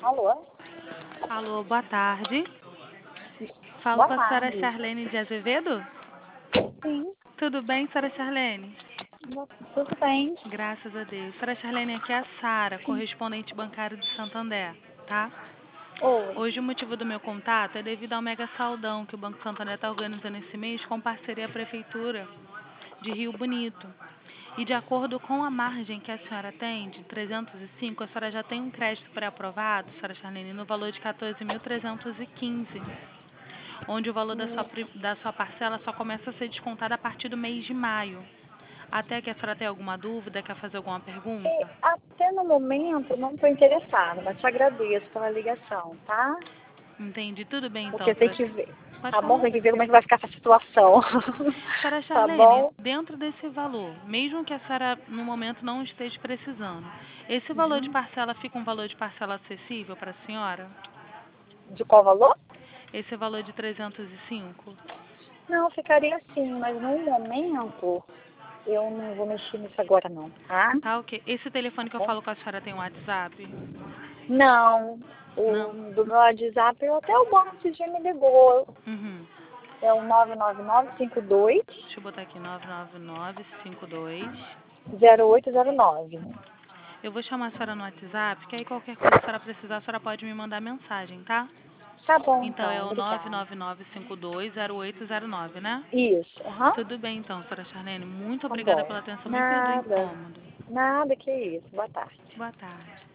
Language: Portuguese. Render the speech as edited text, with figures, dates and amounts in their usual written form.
Alô? Alô, boa tarde. Falo Boa com a senhora tarde. Charlene de Azevedo? Sim, Tudo bem, senhora Charlene? tudo bem. Graças a Deus. Senhora Charlene, aqui é a Sara, correspondente bancário de Santander, tá? Oi. Hoje o motivo do meu contato é devido ao mega saldão que o Banco Santander está organizando esse mês com parceria à Prefeitura de Rio Bonito. E de acordo com a margem que a senhora tem, de 305, a senhora já tem um crédito pré-aprovado, senhora Charlene, no valor de 14.315, onde o valor da sua parcela só começa a ser descontado a partir do mês de maio. Até que a senhora tem alguma dúvida, quer fazer alguma pergunta? Até no momento não estou interessada, mas te agradeço pela ligação, tá? Entendi. Tudo bem então, Porque tem senhora. que ver. Pode Tá bom? falar. Tem que ver como é que vai ficar essa situação. Senhora Tá Charlene, bom? dentro desse valor, mesmo que a senhora no momento não esteja precisando, esse valor de Uhum. parcela fica um valor de parcela acessível para a senhora? De qual valor? Esse valor de 305? Não, ficaria assim, mas no momento eu não vou mexer nisso agora não, tá? Tá ok. Esse telefone Tá que eu bom? falo com a senhora tem um WhatsApp? Não. Não? Do meu WhatsApp, até o banco esse dia me ligou. Uhum. É o 99952 Deixa eu botar aqui, 99952. 0809. Eu vou chamar a senhora no WhatsApp, que aí qualquer coisa que a senhora precisar, a senhora pode me mandar mensagem, tá? Tá bom, Então é então. o Obrigada. 999520809, né? Isso. Aham. Tudo bem então, senhora Charlene. Muito Tá obrigada bom. pela atenção. Me perdoe o Nada. incômodo. Nada que isso. Boa tarde. Boa tarde.